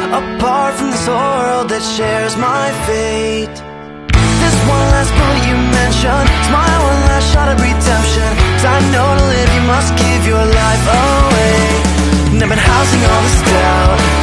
apart from this world that shares my fate. This one last bullet you mentioned, it's my one last shot at redemption. 'Cause I know to live you must give your life away. And I've been housing all this doubt